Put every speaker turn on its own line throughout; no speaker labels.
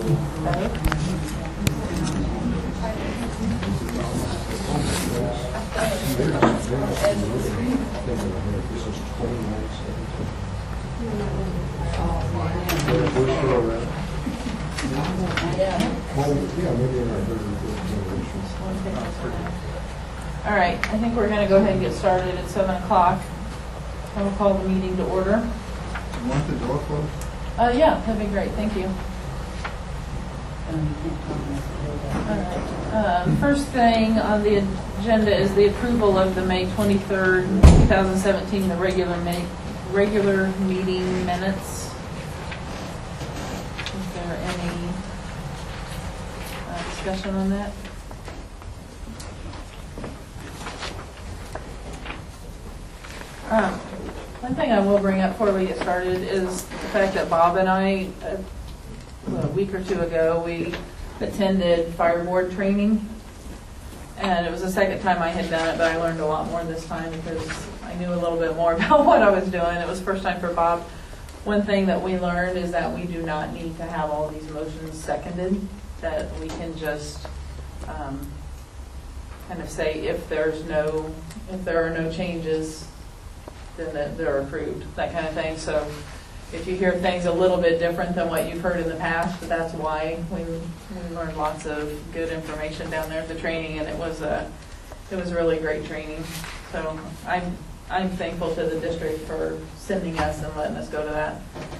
All right, I think we're going to go ahead and get started at 7 o'clock. I will call the meeting to order.
You want the door closed?
Yeah, that'd be great. Thank you. All right. First thing on the agenda is the approval of the May 23rd, 2017, the regular meeting minutes. Is there any discussion on that? One thing I will bring up before we get started is the fact that Bob and I, a week or two ago, we attended fire board training. And it was the second time I had done it, but I learned a lot more this time because I knew a little bit more about what I was doing. It was the first time for Bob. One thing that we learned is that we do not need to have all these motions seconded, that we can just kind of say if there are no changes, then that they're approved, that kind of thing. So if you hear things a little bit different than what you've heard in the past, that's why we learned lots of good information down there at the training, and it was really great training. So I'm thankful to the district for sending us and letting us go to that.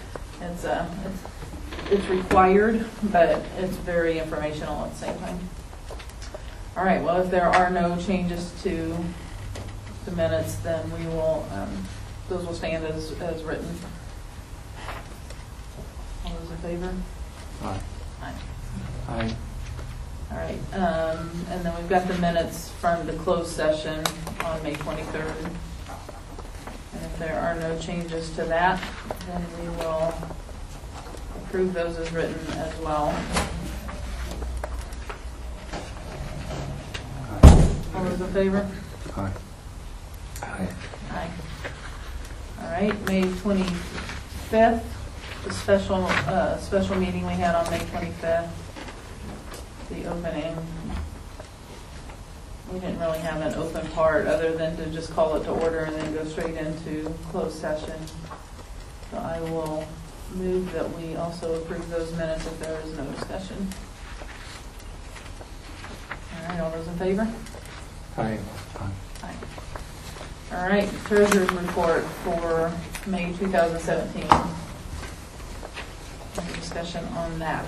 It's required, but it's very informational at the same time. All right, well, if there are no changes to the minutes, then we will, those will stand as written. All those in favor?
Aye.
Aye.
Aye.
All right, and then we've got the minutes from the closed session on May 23rd. And if there are no changes to that, then we will approve those as written as well. All those in favor?
Aye.
Aye. Aye. All right, May 25th, the special meeting we had on May 25th, the opening. We didn't really have an open part other than to just call it to order and then go straight into closed session. So I will move that we also approve those minutes if there is no discussion. All right, all those in favor?
Aye.
Aye. All right, treasurer's report for May 2017. Any discussion on that?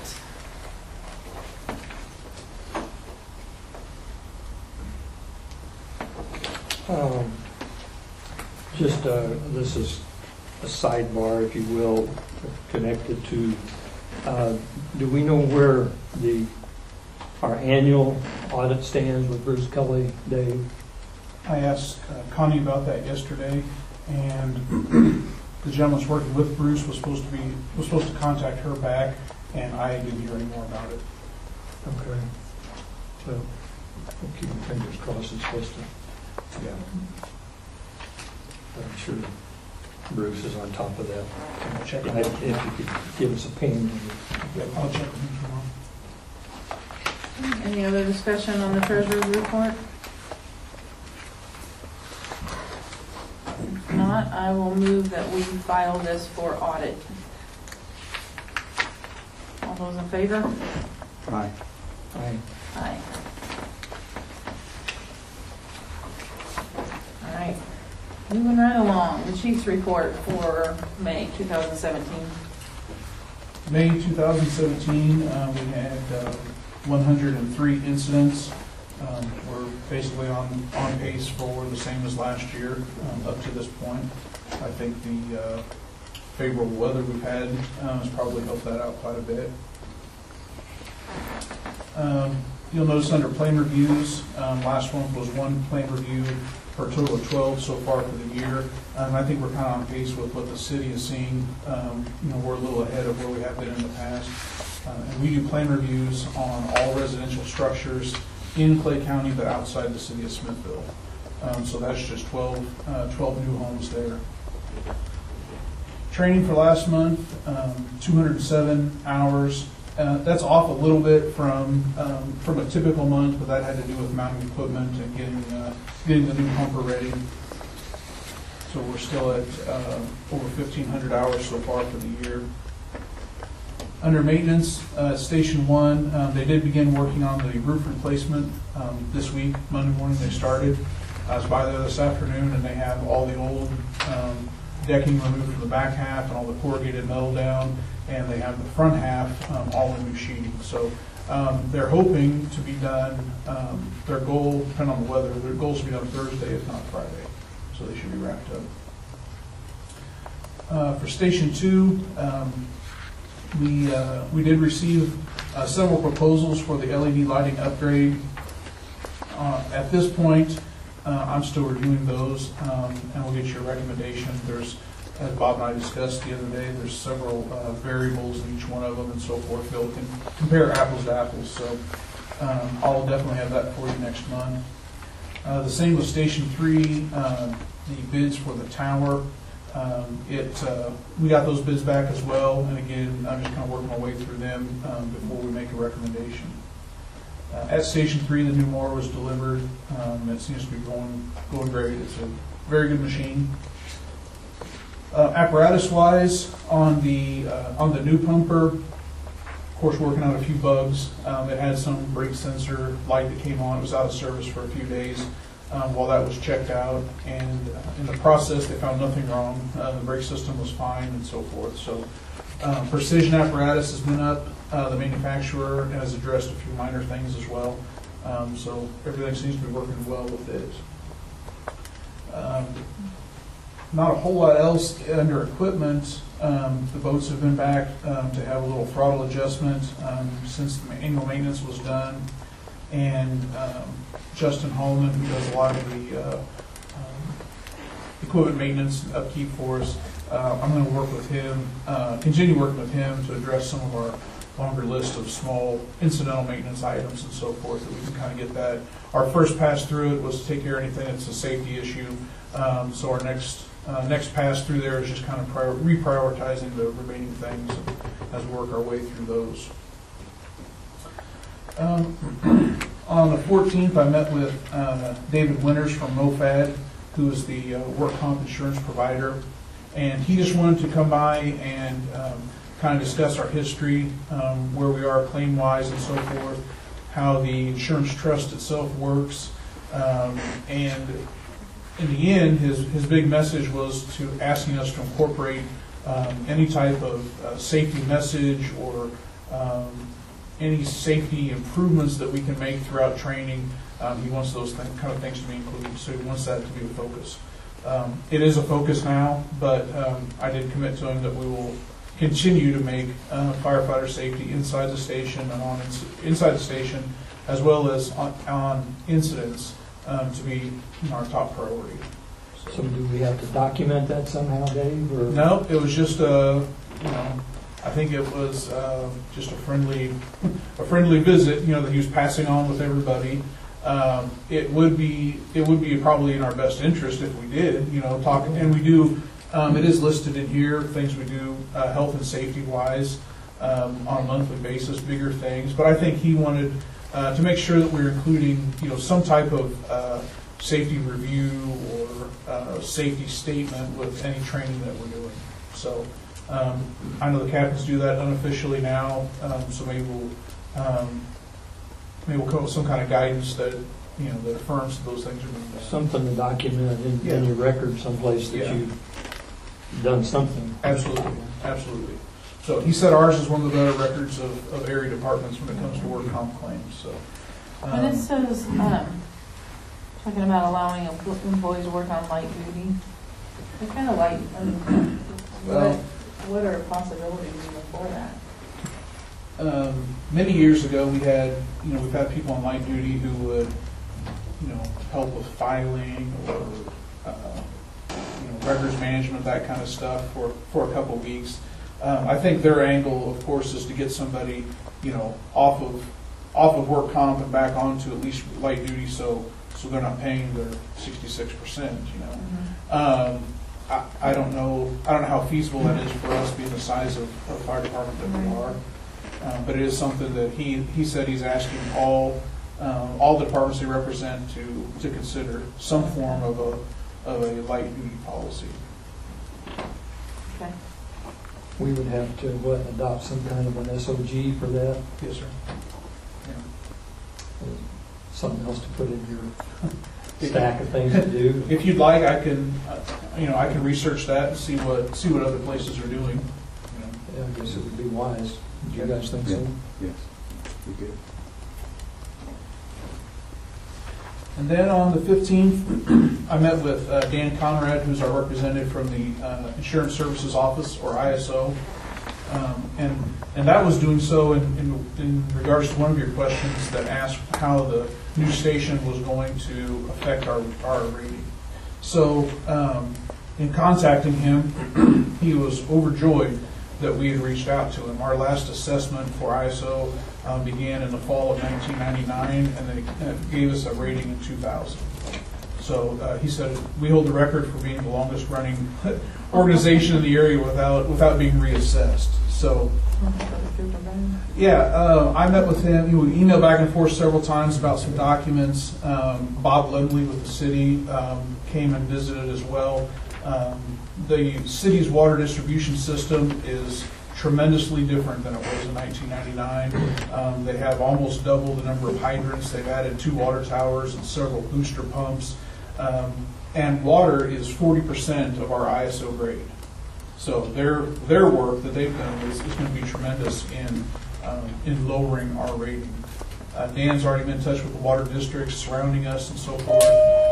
This is a sidebar, if you will, connected to, do we know where our annual audit stands with Bruce Kelly, Dave?
I asked Connie about that yesterday, and the gentleman that's working with Bruce was supposed to contact her back, and I didn't hear any more about it.
Okay. So we'll keep our fingers crossed. It's supposed to. Yeah. I'm sure Bruce is on top of that.
I'll check it
If
out.
you could give us a ping.
I'll check with him tomorrow.
Any other discussion on the treasurer's report? If not, I will move that we file this for audit. All those in favor?
Aye.
Aye.
Aye. All right. Moving right along, the chief's report for May 2017.
May 2017, we had 103 incidents. We're basically on pace for the same as last year up to this point. I think the favorable weather we've had has probably helped that out quite a bit. You'll notice under plan reviews, last month was one plan review for a total of 12 so far for the year. I think we're kind of on pace with what the city is seeing. We're a little ahead of where we have been in the past. And we do plan reviews on all residential structures in Clay County, but outside the city of Smithville. So that's just 12 new homes there. Training for last month, 207 hours. That's off a little bit from a typical month, but that had to do with mounting equipment and getting the new pumper ready. So we're still at over 1,500 hours so far for the year. Under maintenance, Station 1, they did begin working on the roof replacement this week. Monday morning they started. I was by there this afternoon, and they have all the old decking removed from the back half and all the corrugated metal down, and they have the front half all in new sheeting. So they're hoping to be done, their goal, depending on the weather, their goal is to be done Thursday, if not Friday. So they should be wrapped up. For Station 2, we did receive several proposals for the LED lighting upgrade. At this point, I'm still reviewing those, and we'll get your recommendation. There's, as Bob and I discussed the other day, there's several variables in each one of them and so forth. They'll compare apples to apples, so I'll definitely have that for you next month. The same with Station 3, the bids for the tower. We got those bids back as well, and again, I'm just kind of working my way through them before we make a recommendation. At Station 3, the new mower was delivered. It seems to be going great. It's a very good machine. Apparatus-wise, on the new pumper, of course, working out a few bugs. It had some brake sensor light that came on. It was out of service for a few days while that was checked out. And in the process, they found nothing wrong. The brake system was fine and so forth. So Precision Apparatus has been up. The manufacturer has addressed a few minor things as well. So everything seems to be working well with it. Not a whole lot else under equipment. The boats have been back to have a little throttle adjustment since the annual maintenance was done. And Justin Holman, who does a lot of the equipment maintenance and upkeep for us, I'm going to work with him, continue working with him to address some of our longer list of small incidental maintenance items and so forth, that we can kind of get that. Our first pass through it was to take care of anything that's a safety issue. So our next pass through there is just kind of reprioritizing the remaining things as we work our way through those. On the 14th, I met with David Winters from MoFad, who is the work comp insurance provider, and he just wanted to come by and kind of discuss our history, where we are claim-wise and so forth, how the insurance trust itself works, and in the end, his big message was to asking us to incorporate any type of safety message or any safety improvements that we can make throughout training. He wants those kind of things to be included, so he wants that to be a focus. It is a focus now, but I did commit to him that we will continue to make firefighter safety inside the station and inside the station, as well as on incidents, to be our top priority.
So do we have to document that somehow, Dave? Or?
No, it was just I think it was just a friendly visit, that he was passing on with everybody. It would be probably in our best interest if we did, talk, and we do. It is listed in here, things we do health and safety wise on a monthly basis, bigger things. But I think he wanted to make sure that we're including, some type of safety review or safety statement with any training that we're doing. So I know the captains do that unofficially now, so maybe we'll come up with some kind of guidance that that affirms that those things are being done.
Something to document in your record someplace that you've done something.
Absolutely, absolutely. So he said ours is one of the better records of area departments when it comes to work comp claims. So
And it says, talking about allowing employees to work on light duty. What kind of light? What are possibilities even for that?
Many years ago, we've had people on light duty who would, help with filing or, records management, that kind of stuff for a couple weeks. I think their angle, of course, is to get somebody, off of work comp and back onto at least light duty, so they're not paying their 66%. I don't know how feasible that is for us, being the size of fire department that we are. But it is something that he said he's asking all the departments they represent to consider some form of a light duty policy.
Okay.
We would have to, adopt some kind of an SOG for that?
Yes, sir.
Something else to put in your stack of things to do?
If you'd like, I can, I can research that and see what other places are doing.
Yeah, I guess it would be wise. Do you guys think so?
Yes. We good.
And then on the 15th, I met with Dan Conrad, who's our representative from the Insurance Services Office, or ISO. And that was doing so in regards to one of your questions that asked how the new station was going to affect our rating. So in contacting him, he was overjoyed that we had reached out to him. Our last assessment for ISO began in the fall of 1999, and they gave us a rating in 2000. So he said, we hold the record for being the longest running organization in the area without being reassessed. So yeah, I met with him. We emailed back and forth several times about some documents. Bob Ledley with the city came and visited as well. The city's water distribution system is tremendously different than it was in 1999. They have almost double the number of hydrants. They've added 2 water towers and several booster pumps. And water is 40% of our ISO grade. So their work that they've done is going to be tremendous in lowering our rating. Dan's already been in touch with the water districts surrounding us and so forth.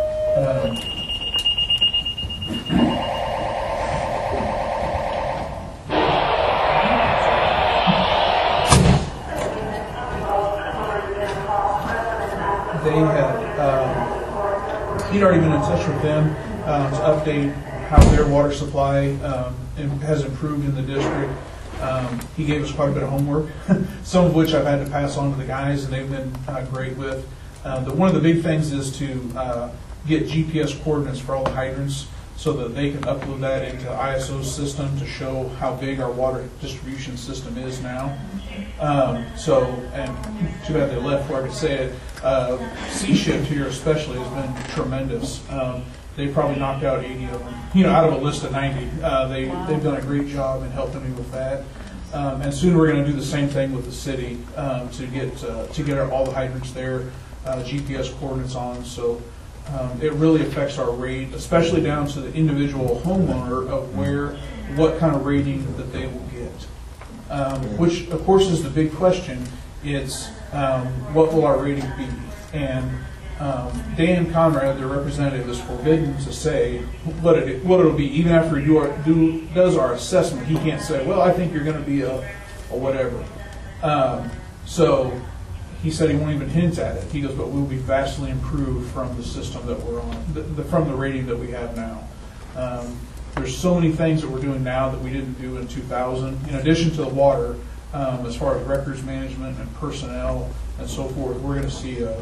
They had, he'd already been in touch with them to update how their water supply has improved in the district. He gave us quite a bit of homework, some of which I've had to pass on to the guys, and they've been great with. One of the big things is to get GPS coordinates for all the hydrants so that they can upload that into ISO's system to show how big our water distribution system is now. And too bad they left before I could say it. Sea-Shift here especially has been tremendous. They probably knocked out 80 of them, out of a list of 90. They've done a great job in helping me with that. And soon we're going to do the same thing with the city to get all the hydrants there, GPS coordinates on. So it really affects our rate, especially down to the individual homeowner of what kind of rating that they will get. Which of course is the big question. It's what will our rating be? And Dan Conrad, the representative, is forbidden to say what it'll be. Even after he does our assessment, he can't say, well, I think you're going to be a whatever. So he said he won't even hint at it. He goes, but we'll be vastly improved from the system that we're on, from the rating that we have now. There's so many things that we're doing now that we didn't do in 2000. In addition to the water, as far as records management and personnel and so forth, we're going to see a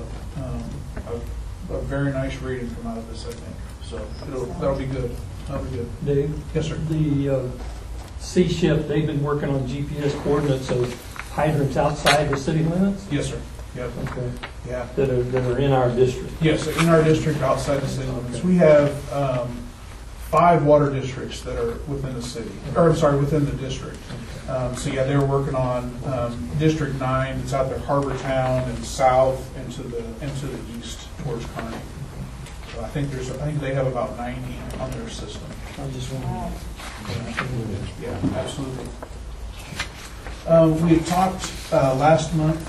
very nice rating come out of this, I think. So that'll be good. That'll be good.
Dave?
Yes, sir.
The Sea-Shift, they've been working on GPS coordinates of hydrants outside the city limits?
Yes, sir. Yep.
Okay.
Yeah.
That are in our district?
Yes, in our district outside the city limits. We have 5 water districts that are within the city, within the district. So yeah, they're working on District 9. It's out there, Harbor Town and south into the east towards Kearney. So I think they have about 90 on their system.
I just wondering.
Yeah, absolutely. We had talked last month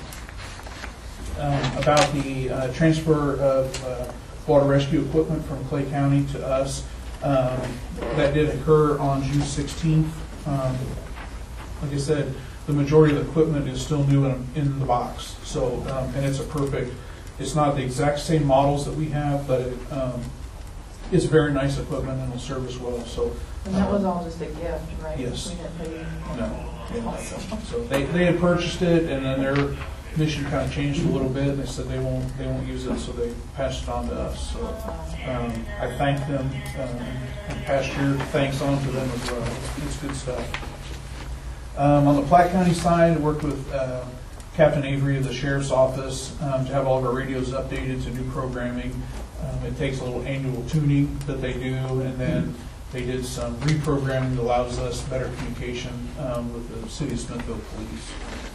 about the transfer of water rescue equipment from Clay County to us. That did occur on June 16th. Like I said, the majority of the equipment is still new in the box. So, and it's not the exact same models that we have, but it's very nice equipment and will serve us well. So,
and that was all just a gift, right?
Yes.
We didn't pay anything.
No. Yeah. So they had purchased it, and then their mission kind of changed a little bit. They said they won't use it, so they passed it on to us. So I thank them and pass your thanks on to them as well. It's good stuff. On the Platte County side, I worked with Captain Avery of the Sheriff's Office to have all of our radios updated to new programming. It takes a little annual tuning that they do, and then they did some reprogramming that allows us better communication with the City of Smithville Police.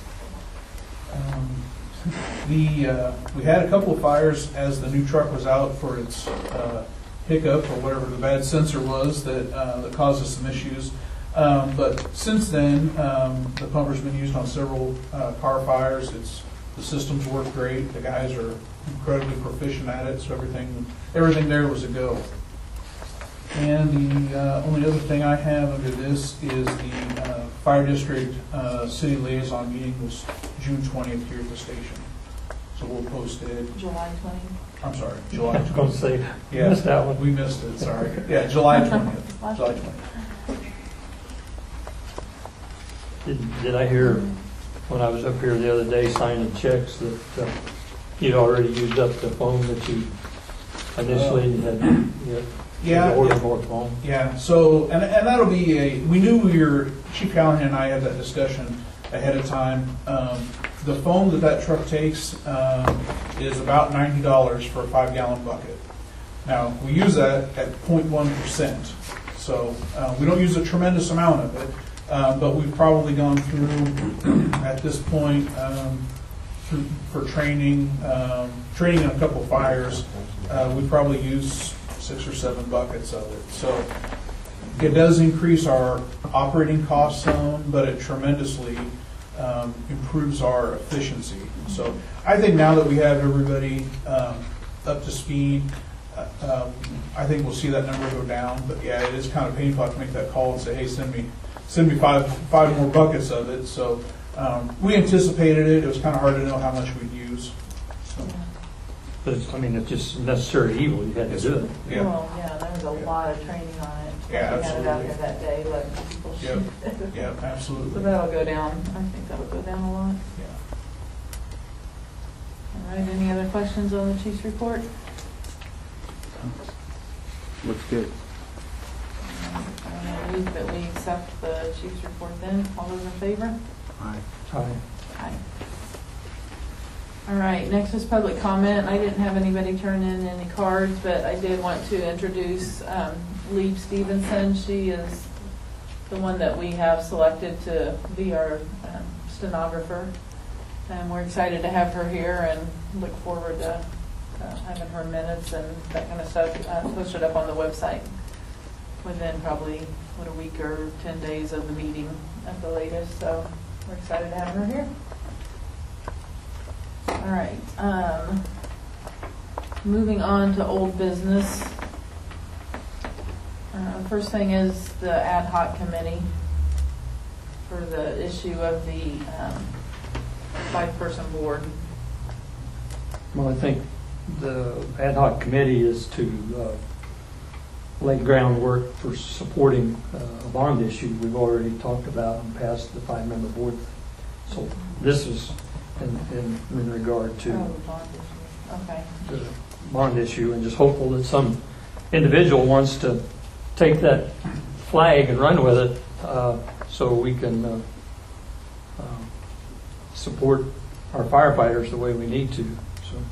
We had a couple of fires as the new truck was out for its hiccup or whatever the bad sensor was that caused us some issues. But since then, the pumper's been used on several car fires. The systems work great. The guys are incredibly proficient at it, so everything there was a go. And the only other thing I have under this is the Fire District City Liaison meeting was June 20th here at the station. So we'll post it.
July 20th.
I'm sorry, July
I was
20th.
going to say,
Yeah,
missed that one.
we missed it, sorry. Yeah, July 20th. July 20th.
Did I hear when I was up here the other day signing checks that you'd already used up the phone that you initially had ordered more phone?
Yeah, so, and that'll be we knew Chief Callahan and I had that discussion ahead of time. The foam that truck takes is about $90 for a 5-gallon bucket. Now, we use that at 0.1%, so we don't use a tremendous amount of it, but we've probably gone through, at this point, for training on a couple of fires, we probably use 6 or 7 buckets of it. So it does increase our operating costs some, but it tremendously improves our efficiency. So I think now that we have everybody up to speed, I think we'll see that number go down. But yeah, it is kind of painful to make that call and say, hey, send me five more buckets of it. So we anticipated it. It was kind of hard to know how much we'd use. So.
But it's just necessary evil. You had to do it.
Yeah.
Well, yeah, there was a lot of training on it.
Yeah,
We had it out
absolutely.
there that day, letting people
Yep.
shoot.
Yeah,
So
absolutely.
that'll go down. I think that'll go down a lot.
Yeah.
All right, any other questions on the chief's report?
Looks good.
I move that we accept the chief's report then. All those in favor?
Aye.
Aye.
Aye. All right, next is public comment. I didn't have anybody turn in any cards, but I did want to introduce Lee Stevenson. She is the one that we have selected to be our stenographer. And we're excited to have her here and look forward to having her minutes and that kind of stuff posted up on the website within probably, a week or 10 days of the meeting at the latest. So we're excited to have her here. All right. Moving on to old business. First thing is the ad hoc committee for the issue of the 5-person board.
Well, I think the ad hoc committee is to lay groundwork for supporting a bond issue we've already talked about and passed the 5-member board. So this is in regard to
Oh, the bond issue. Okay.
the bond issue, and just hopeful that some individual wants to take that flag and run with it so we can support our firefighters the way we need to. So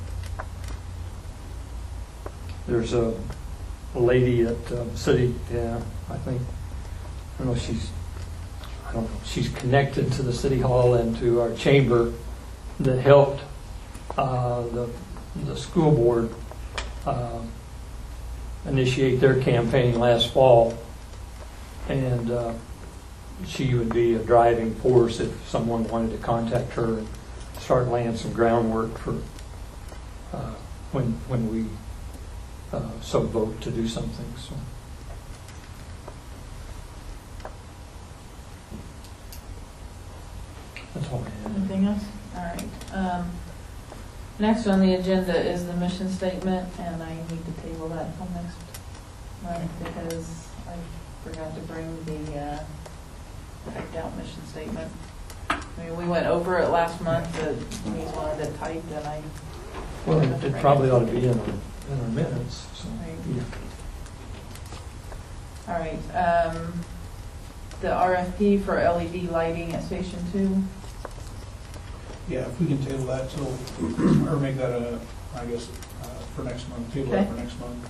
there's a lady at city, I don't know, she's connected to the city hall and to our chamber that helped the school board initiate their campaign last fall, and she would be a driving force if someone wanted to contact her and start laying some groundwork for when we so vote to do something. So that's all I have.
Anything else? All right. Next on the agenda is the mission statement, and I need to table that until next month because I forgot to bring the typed out mission statement. I mean, we went over it last month, but we wanted it typed, and I.
Well, it probably ought to be in our minutes. So,
Right.
yeah.
All right. the RFP for LED lighting at Station 2.
Yeah, if we can table that till, or make that I guess, for next month, table that
Okay.
for next month.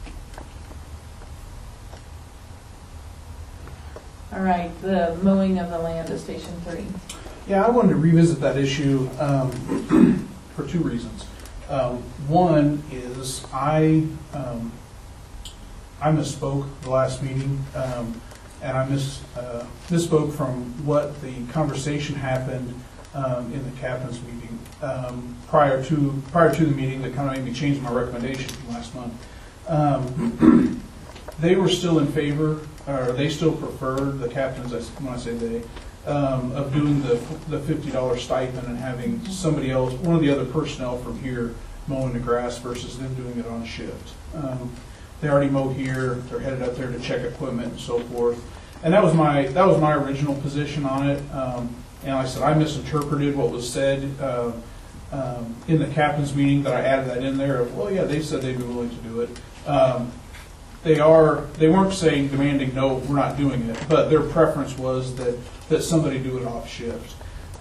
All right, the mowing of the land at Station 3.
Yeah, I wanted to revisit that issue for two reasons. One is I misspoke the last meeting, and I misspoke from what the conversation happened in the captain's meeting prior to the meeting that kind of made me change my recommendation from last month. They were still in favor, or they still preferred, the captains, when I say they, of doing the $50 stipend and having somebody else, one of the other personnel from here mowing the grass versus them doing it on a shift. They already mow here, they're headed up there to check equipment and so forth. And that was my original position on it. And like I said, I misinterpreted what was said in the captain's meeting, that I added that in there of, well, yeah, they said they'd be willing to do it. They weren't saying, demanding, no, we're not doing it, but their preference was that somebody do it off shift.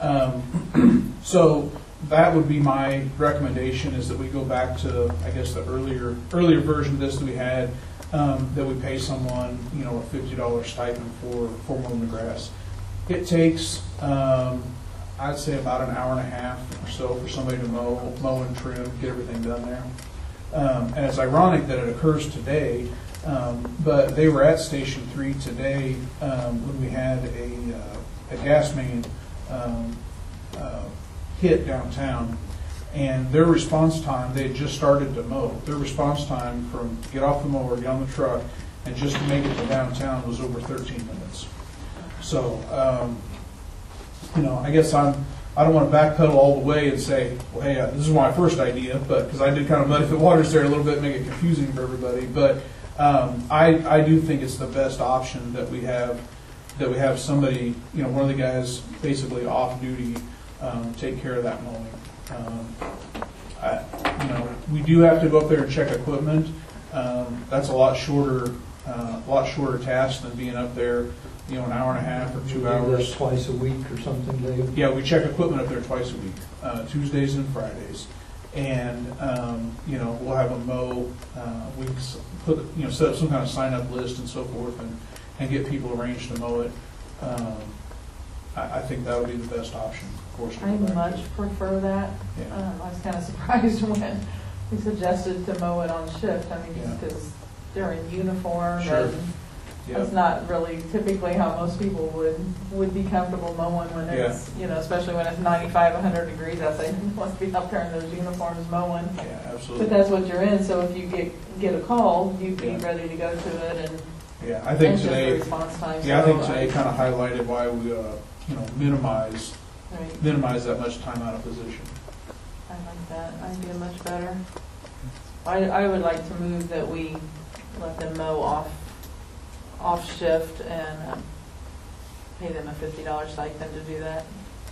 So that would be my recommendation, is that we go back to, I guess, the earlier version of this that we had, that we pay someone, a $50 stipend for mowing the grass. It takes, I'd say, about an hour and a half or so for somebody to mow and trim, get everything done there. And it's ironic that it occurs today, but they were at Station 3 today when we had a gas main hit downtown. And their response time, they had just started to mow. Their response time from get off the mower, get on the truck, and just to make it to downtown was over 13 minutes. So, I guess I don't want to backpedal all the way and say, well, hey, this is my first idea, but because I did kind of muddy the waters there a little bit, make it confusing for everybody. But I do think it's the best option that we have somebody, one of the guys basically off duty, take care of that mowing. We do have to go up there and check equipment. That's a lot shorter task than being up there, an hour and a half or 2
Do that
hours.
twice a week or something, Dave?
Yeah, we check equipment up there twice a week, Tuesdays and Fridays. And, we'll have them mow, we can set up some kind of sign-up list and so forth and get people arranged to mow it. I think that would be the best option, of course. to
I
go back
much
to.
prefer that.
Yeah.
I was kind of surprised when he suggested to mow it on shift. I mean, just
Yeah.
because they're in uniform,
Sure.
and
Yeah.
that's not really typically how most people would be comfortable mowing when it's, especially when it's 95, 100 degrees outside. You want to be up there in those uniforms mowing.
Yeah,
But
absolutely.
that's what you're in, so if you get a call, you'd be
Yeah.
ready to go to it, and
Yeah, I think
just the
today,
response time.
yeah, I
So
think today kind of highlighted why we,
Right.
minimize that much time out of position.
I like that idea much better. I would like to move that we let them mow off shift and pay them a $50 stipend to do that.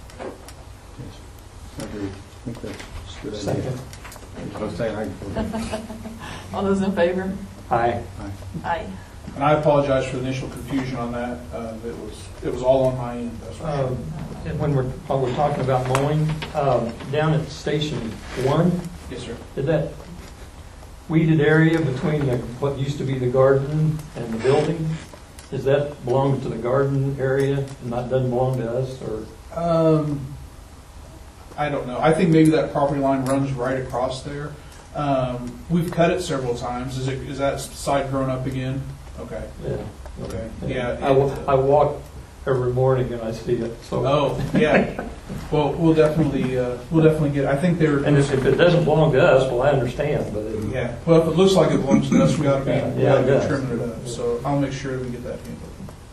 Yes. Agreed. I think that's a good idea.
Second.
I was saying,
All those in favor?
Aye.
Aye.
And I apologize for the initial confusion on that. It was all on my end, that's for sure.
While we're talking about mowing, down at Station 1,
Yes, sir.
is that weeded area between what used to be the garden and the building, does that belong to the garden area and that doesn't belong to us, or?
I don't know. I think maybe that property line runs right across there. We've cut it several times. Is that side grown up again? Okay.
Yeah.
Okay. Yeah.
I walk every morning and I see it, so.
Oh, yeah. Well, we'll definitely get. I think they're.
And if it doesn't belong to us, well, I understand, but it.
Yeah. Well, if it looks like it belongs to us, we ought to be,
Yeah, it does.
trimming it up. So I'll make sure we get that handled.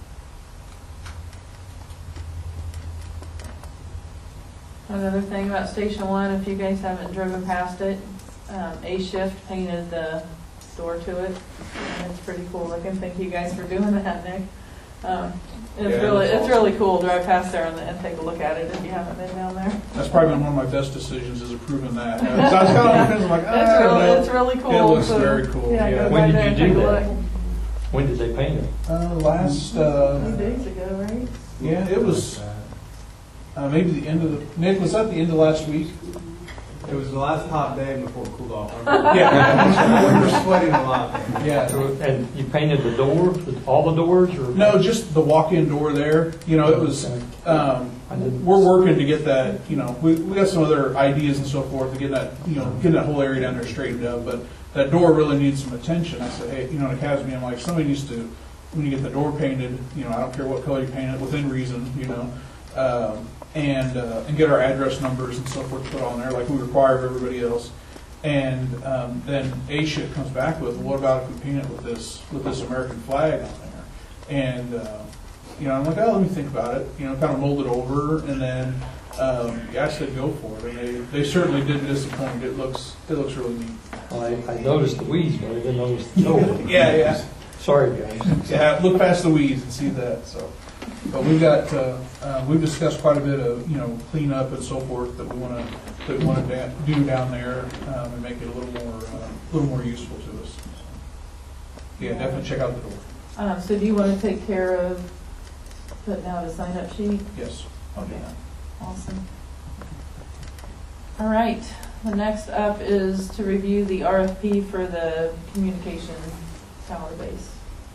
Another thing about Station 1, if you guys haven't driven past it, A-Shift painted the door to it. And it's pretty cool looking. Thank you guys for doing that, Nick. It's
Yeah,
really
that's
it's really cool. Drive past there and take a look at it if you haven't been down there.
That's probably been one of my best decisions, is approving that. So I was kind of on the fence, I'm like, I don't know.
It's really cool.
It looks
so,
very cool.
Yeah,
Yeah.
go
When
by
did
there
you
and
do
take a
that?
look.
When did they paint it?
Last,
2 days ago, right?
yeah, it was maybe the end of the, Nick, was that the end of last week?
It was the last hot day before it cooled off.
Yeah.
We were sweating a lot.
Yeah.
And you painted the door, all the doors, or?
No, just the walk-in door there. You know, it was, we're working to get that, you know, we got some other ideas and so forth to get that, you know, getting that whole area down there straightened up, but that door really needs some attention. I said, hey, you know, in Academy, I'm like, somebody needs to, when you get the door painted, you know, I don't care what color you paint it, within reason, you know, and get our address numbers and so forth put on there like we require of everybody else. And then A-Ship comes back with, well, what about if we paint it with this American flag on there? And you know, I'm like, oh, let me think about it. You know, kind of mold it over, and then I said go for it. And they certainly didn't disappoint. It looks really neat.
Well, I noticed the weeds, but I didn't notice the door.
Yeah.
Sorry, guys.
Yeah, look past the weeds and see that. So, but we've got we've discussed quite a bit of, you know, cleanup and so forth that we want to do down there and make it a little more useful to us. Yeah, definitely check out the door.
So do you want to take care of putting out a sign-up sheet?
Yes, I'll do that.
Awesome. All right, the next up is to review the RFP for the communication tower base.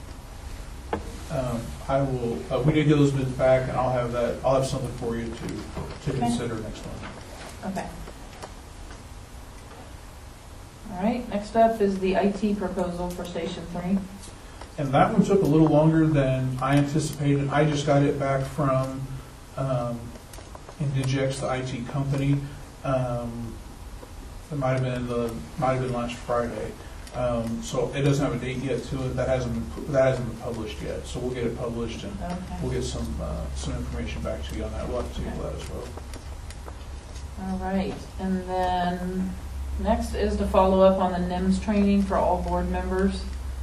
I will. We need to get those bids back, and I'll have something for you to consider next month.
Okay. All right, next up is the IT proposal for Station 3.
And that one took a little longer than I anticipated. I just got it back from Indigex, the IT company. It might have been last Friday. So it doesn't have a date yet to it. That hasn't been published yet. So we'll get it published, and
Okay.
we'll get some information back to you on that. We'll have to table that as well.
All right, and then next is to follow up on the NIMS training for all board members.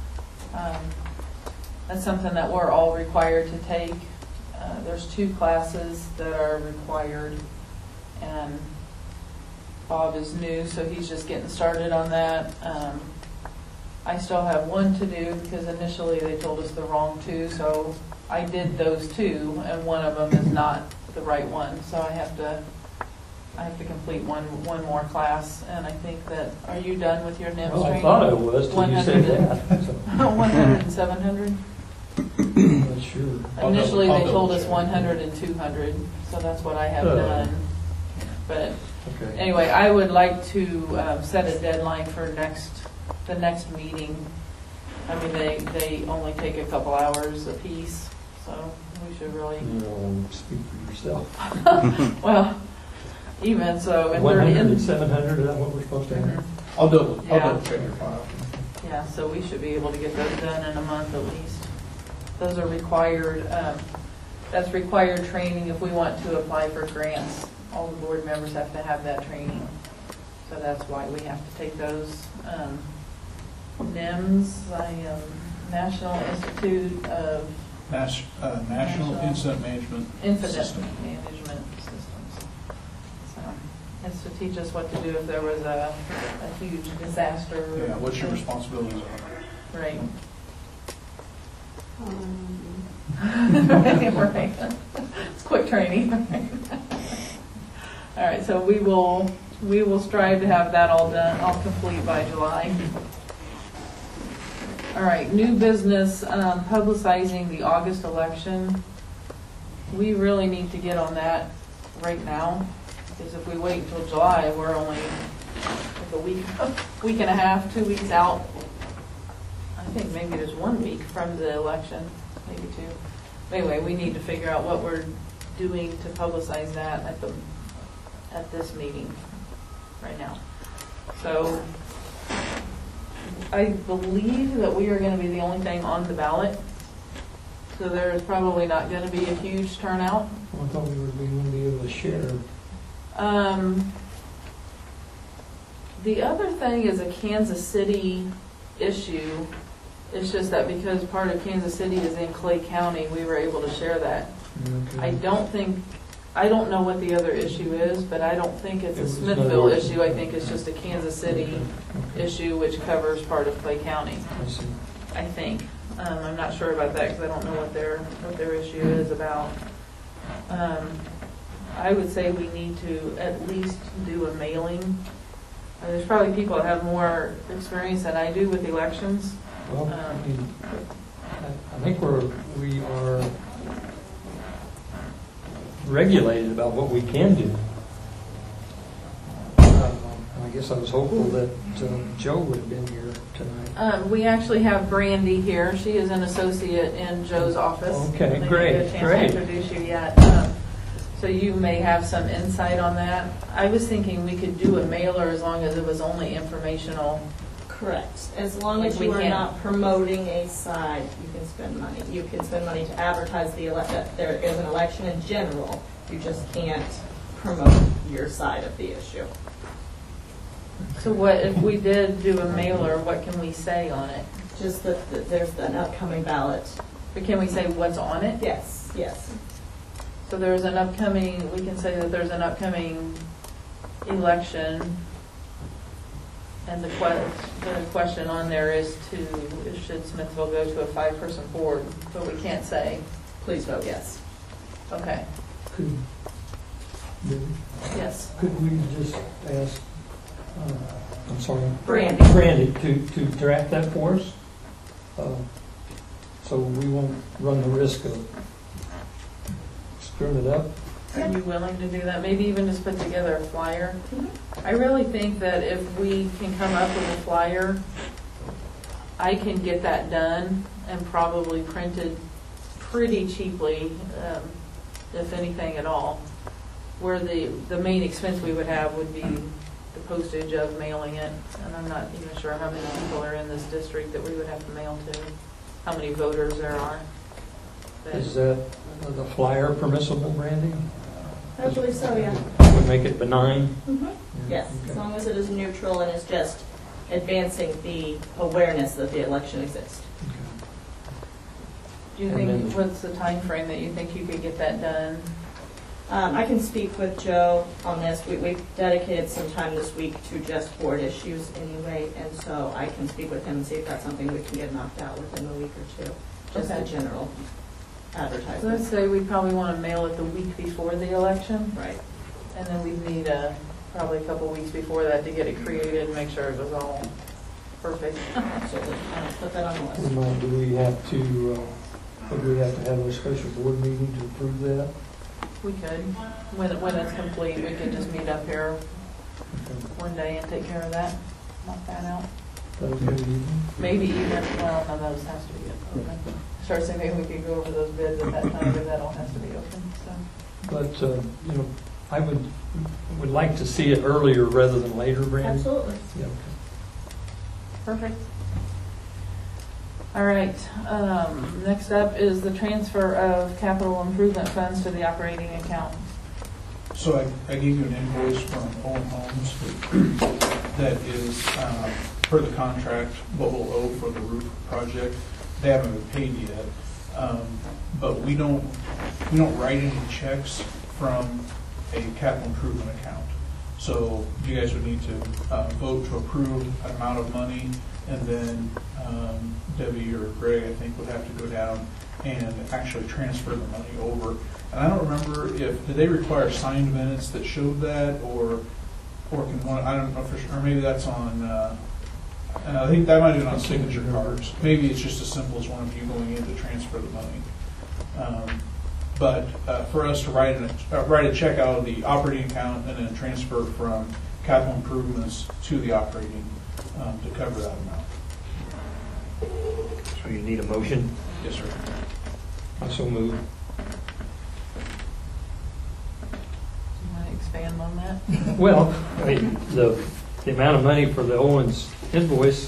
That's something that we're all required to take. There's 2 classes that are required, and Bob is new, so he's just getting started on that. I still have 1 to do because initially they told us the wrong 2, so I did those 2, and one of them is not the right one, so I have to complete one more class. And I think that, are you done with your NIMS
Well, I
training?
thought I was, till you said
100
that. So,
100 and 700?
I'm not sure.
Initially,
I'll
they told
double
us
check.
100 and 200, so that's what I have
Oh.
done. But
Okay.
anyway, I would like to set a deadline for the next meeting. I mean, they only take a couple hours apiece, so we should really,
You know, speak for yourself.
well, even so. and
100
30
and 700, is that what we're supposed to have?
Mhm.
I'll double
Yeah.
check your file.
Yeah, so we should be able to get those done in a month at least. Those are required, that's required training if we want to apply for grants. All the board members have to have that training. So that's why we have to take those. NIMS, National Institute of
National Incident Management
Incident
System.
Management Systems. So it's to teach us what to do if there was a huge disaster.
Yeah, what's your responsibilities are.
Right. Right. It's quick training. All right, so we will strive to have that all done, all complete by July. All right, new business, publicizing the August election. We really need to get on that right now, because if we wait until July, we're only like a week and a half, 2 weeks out. I think maybe there's 1 week from the election, maybe 2. Anyway, we need to figure out what we're doing to publicize that at this meeting right now. So I believe that we are going to be the only thing on the ballot. So there's probably not going to be a huge turnout.
I thought we were going to be able to share.
The other thing is a Kansas City issue. It's just that because part of Kansas City is in Clay County, we were able to share that. I don't know what the other issue is, but I don't think it's a Smithville issue. I think it's just a Kansas City issue which covers part of Clay County,
I see.
I think. I'm not sure about that because I don't know what their issue is about. I would say we need to at least do a mailing. There's probably people that have more experience than I do with elections.
Well, I mean, I think we are regulated about what we can do. I guess I was hopeful that Joe would have been here tonight.
We actually have Brandy here. She is an associate in Joe's office.
Okay,
I didn't
great,
get a chance
great.
to introduce you yet. So you may have some insight on that. I was thinking we could do a mailer as long as it was only informational.
Correct. As long as
Like we
you are
can.
not promoting a side, you can spend money. You can spend money to advertise that there is an election in general. You just can't promote your side of the issue.
So what, if we did do a mailer, what can we say on it?
Just that there's an upcoming ballot.
But can we say what's on it?
Yes, yes.
So there's an upcoming, we can say that there's an upcoming election, and the question on there is should Smithville go to a 5-person board? But we can't say,
Please vote yes.
okay, yes.
Could we just ask, I'm sorry,
Brandy.
to draft that for us? So we won't run the risk of screwing it up?
Are you willing to do that? Maybe even just put together a flyer?
Mhm.
I really think that if we can come up with a flyer, I can get that done and probably printed pretty cheaply, if anything at all. Where the main expense we would have would be the postage of mailing it. And I'm not even sure how many people are in this district that we would have to mail to, how many voters there are. But-
Is that the flyer permissible, Brandy?
I believe so, yeah.
Would make it benign?
Yes,
Okay.
as long as it is neutral and is just advancing the awareness that the election exists.
Okay.
Do you
And
think,
then-
what's the time frame that you think you could get that done?
I can speak with Joe on this. We've dedicated some time this week to just board issues anyway, and so I can speak with him and see if that's something we can get knocked out within a week or two. Just the
Okay.
general
So let's
advertisement.
say we probably want to mail it the week before the election,
Right.
and then we'd need probably a couple weeks before that to get it created and make sure it was all perfect.
Absolutely. I'll put that on the list.
Now, do we have to have a special board meeting to approve that?
We could, when it's complete, we could just meet up here
Okay.
one day and take care of that, knock that out.
That okay with you?
Maybe even, well, no, those has to be open. Start saying maybe we could go over those bids at that time, but that all has to be open, so.
But, I would like to see it earlier rather than later, Brandy.
Absolutely.
Yeah, okay.
Perfect. All right, next up is the transfer of capital improvement funds to the operating account.
So I gave you an invoice from Owen Homes that is, per the contract, what we'll owe for the roof project. They haven't been paid yet, but we don't write any checks from a capital improvement account. So you guys would need to vote to approve an amount of money, and then Debbie or Greg, I think, would have to go down and actually transfer the money over. And I don't remember did they require signed minutes that showed that, or can one, I don't know for sure, or maybe that's on, and I think that might have been on signature cards. Maybe it's just as simple as one of you going in to transfer the money. But for us to write a check out of the operating account and then transfer from capital improvements to the operating to cover that amount.
So you need a motion?
Yes, sir.
I so move.
Do you want to expand on that?
Well, I mean, the amount of money for the Owens invoice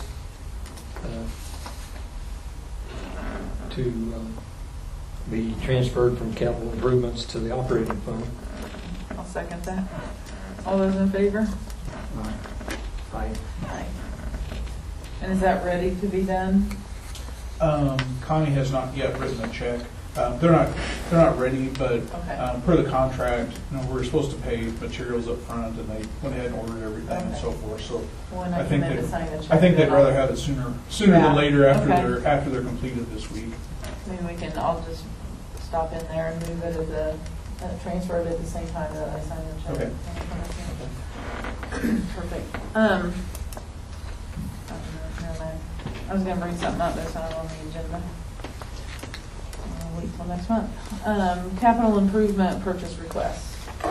to be transferred from capital improvements to the operating fund.
I'll second that. All those in favor?
Aye.
Aye. And is that ready to be done?
Connie has not yet written a check. They're not ready, but
Okay.
per the contract, we're supposed to pay materials up front, and they went ahead and ordered everything and so forth, so
When
I
I
think
come in to
they-
sign the check.
I think they'd
then
rather
I'll-
have it sooner
Yeah.
than later
Okay.
after they're completed this week.
Maybe we can, I'll just stop in there and move it transfer it at the same time that I sign the check.
Okay.
Perfect. Never mind. I was gonna bring something up that's not on the agenda. I'll wait till next month. Capital improvement purchase request.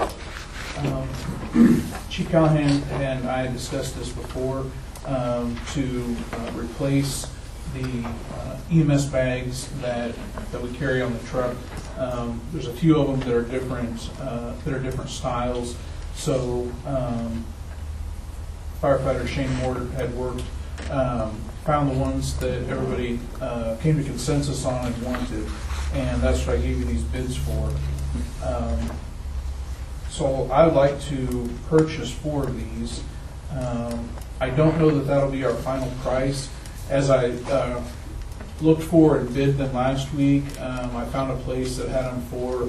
Chief Callahan and I discussed this before, to replace the EMS bags that we carry on the truck. There's a few of them that are different styles. So firefighter Shane Moore had worked, found the ones that everybody came to consensus on and wanted, and that's what I gave you these bids for. So I would like to purchase 4 of these. I don't know that that'll be our final price. As I looked for and bid them last week, I found a place that had them for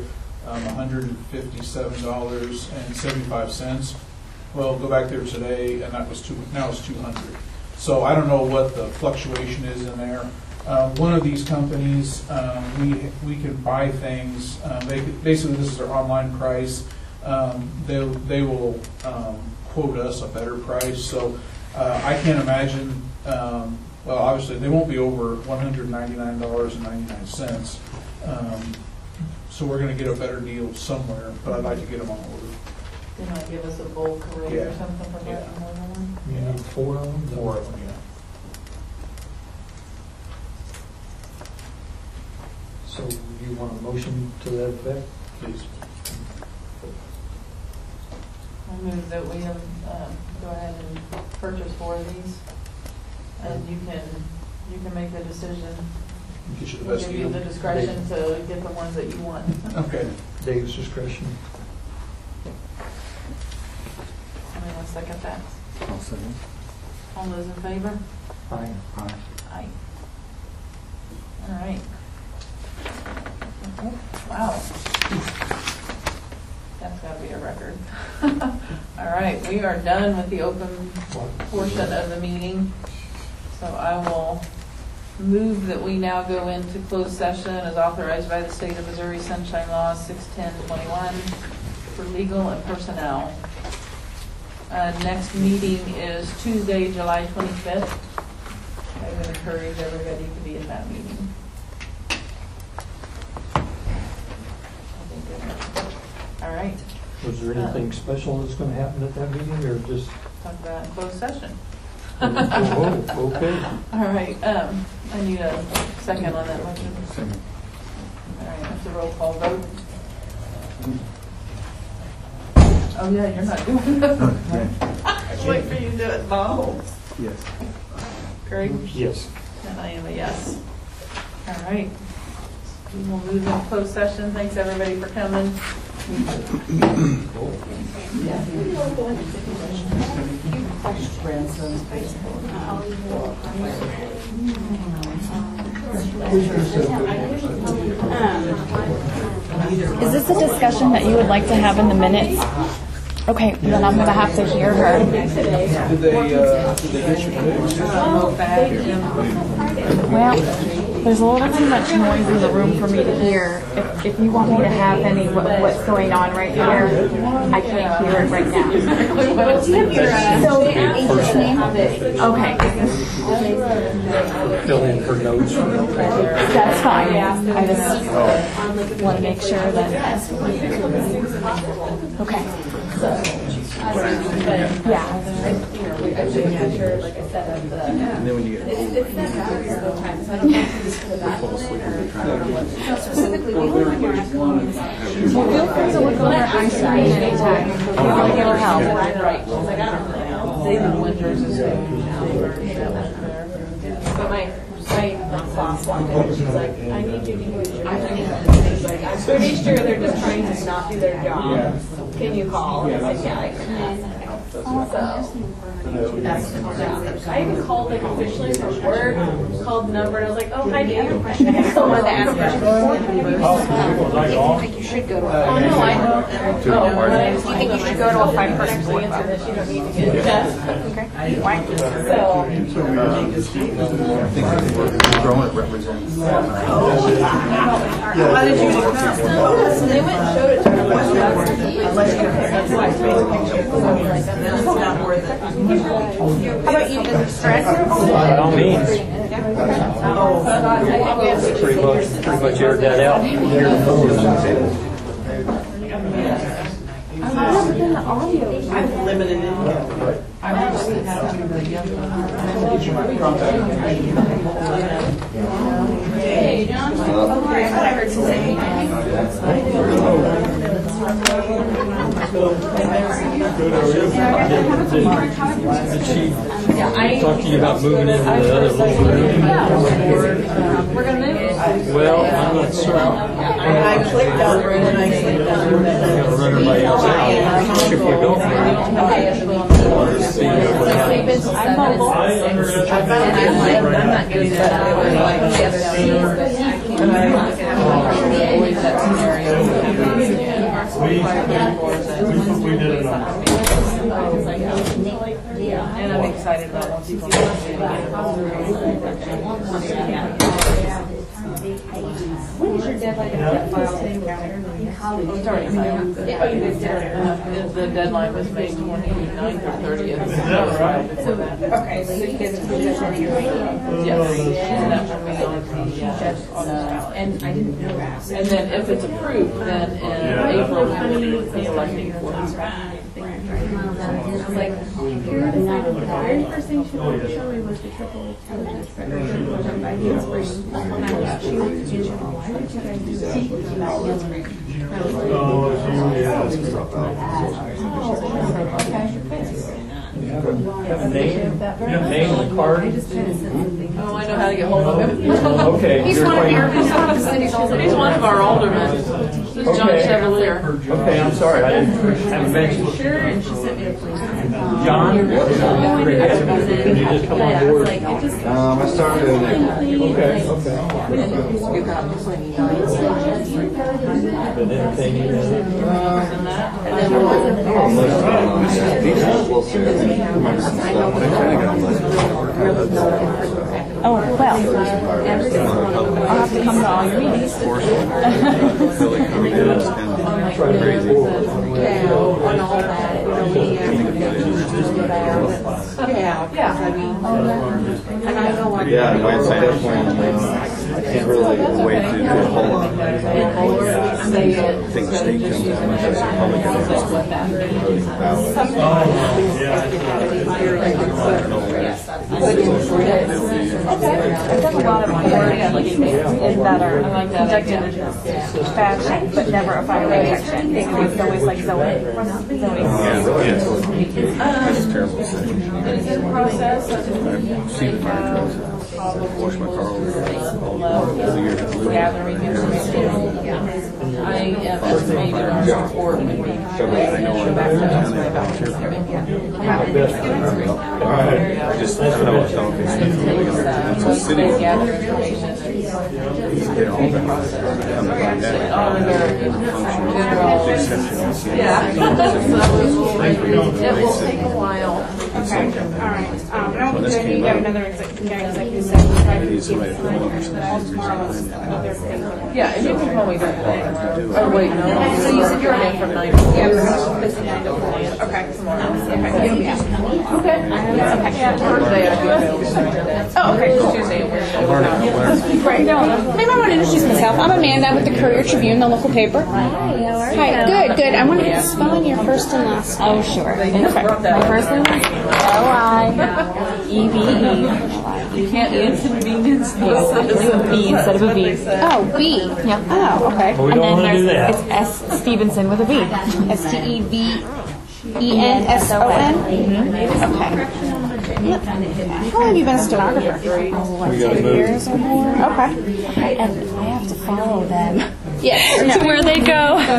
$157.75. Well, go back there today, and that was now it's $200. So I don't know what the fluctuation is in there. One of these companies, we can buy things. Basically, this is their online price. They will quote us a better price. So I can't imagine. Well, obviously, they won't be over $199.99. So we're going to get a better deal somewhere, but I'd like to get them on order.
They might give us a bulk rate or
Yeah.
something for
Yeah.
that more than one.
You need 4 of them?
4 of them, yeah.
So you want a motion to that effect?
Please.
I move that we go ahead and purchase 4 of these, and you can make the decision.
Get you the
We'll
best
give you the
deal.
discretion to get the ones that you want.
Okay.
Dave's discretion.
Somebody want to second that?
I'll second.
All those in favor?
Aye.
Aye.
Aye. All right. Wow. That's got to be a record. All right, we are done with the open portion of the meeting. So I will move that we now go into closed session as authorized by the State of Missouri Sunshine Law 61021 for legal and personnel. Next meeting is Tuesday, July 25th. I would encourage everybody to be at that meeting. All right,
Was there anything special that's going to happen at that meeting, or just?
talk about in closed session.
Oh, okay.
All right, I need a second on that motion.
Second.
All right, that's a roll call vote. Oh, yeah, you're not doing it. Wait for you to do it, Bob.
Yes.
Craig?
Yes.
And I am a yes. All right. We will move into closed session. Thanks, everybody, for coming.
Is this a discussion that you would like to have in the minutes? Okay, then I'm going to have to hear her.
Did they get your fix?
Well, there's a little too much noise in the room for me to hear. If you want me to have any what's going on right here, I can't hear it right now. So, Amber's name? Okay,
Fill in her notes.
that's fine. I just want to make sure that. Okay. Yeah.
And then when you get old, fall asleep when you're trying
Well, feel free to look over our screen anytime. It'll help.
David Winters is good.
But my boss walked in and she's like, I need you to use your I'm pretty sure they're just trying to not do their job. Can you call? I said, yeah, I can.
I even called like officially from work, called the number, and I was like, oh, hi, Dan. I still wanted to ask questions.
You should go to
Oh, no, I don't.
Do you think you should go to a 5-person board?
You don't need to get tests.
Okay. Why?
Growing it represents.
Why did you come? So they went and showed it to me.
How about you? Is it stress?
By all means. Pretty much aired that out.
I'm limited in I just have to the younger Hey, John. Oh, I thought I heard something.
Did she talk to you about moving into the other little room?
We're going to move.
Well, I'm not certain.
I clicked over it and I clicked over
I'm going to run everybody else out. If we don't, see what happens.
I'm not good at that. Avoid that scenario.
We did it on.
And I'm excited about once people
When is your deadline to file the
the deadline was May 29th or 30th.
Okay, so you get to put this on your
Yes, and that will be on the
and I didn't know that.
and then if it's approved, then in April we will be electing for it.
Like, here decided the very first thing she wanted to show me was the triple intelligence preparation program by Handspring. And I was choosing, why did you guys do that about Handspring? And I was like,
Name the card.
Oh, I know how to get hold of him.
Okay.
He's one of your, he's one of the city's older.
He's one of our aldermen. This is John
Okay.
Chevalier.
Okay, I'm sorry, I haven't mentioned.
Sure, and she sent me a police.
John? Can you just come on board?
I started in April.
Okay. Been entertaining.
I'm listening on these we'll see. I think remember some stuff. But I kind of got
Oh, well, I'll have to come to all your meetings.
crazy.
On all that, yeah. And I know what.
Yeah, no, it's definitely. I can't really wait to do a whole lot. I think the state comes out much as Republican as voting ballot.
I've done a lot of work that are conducted in fashion, but never a filing section. It's always like zoning.
It's terrible to say.
It is in process.
I've seen the fire trucks. I've washed my car all the years.
Gathering information. I am estimating our support would be.
I know I'm back to all right. I just don't know what it's a city.
Gather information. Yeah. It will take a while.
Okay, all right. I don't think you got another executive session.
Yeah, and you can call me back. Oh, wait, no. So you said you're in from 9 to 4.
Yeah, okay.
Tomorrow.
Okay.
Okay. Thursday I do.
Oh, okay, cool.
Tuesday.
Great. Maybe I want to introduce myself. I'm Amanda with the Courier Tribune, the local paper. Hi, good, good. I want to spell in your first and last name. Oh, sure.
Perfect.
My first name is L-I-E-V-E.
You can't inconvenience
B instead of a V. Oh, B. Yeah. Oh, okay.
Well, we don't want to do that.
It's S. Stevenson with a V. S-T-E-V-E-N-S-O-N? Okay. Yep. How long have you been a stenographer? Oh,
We gotta
10
move.
years or more? Okay. And I have to follow them. Yes. To where they go.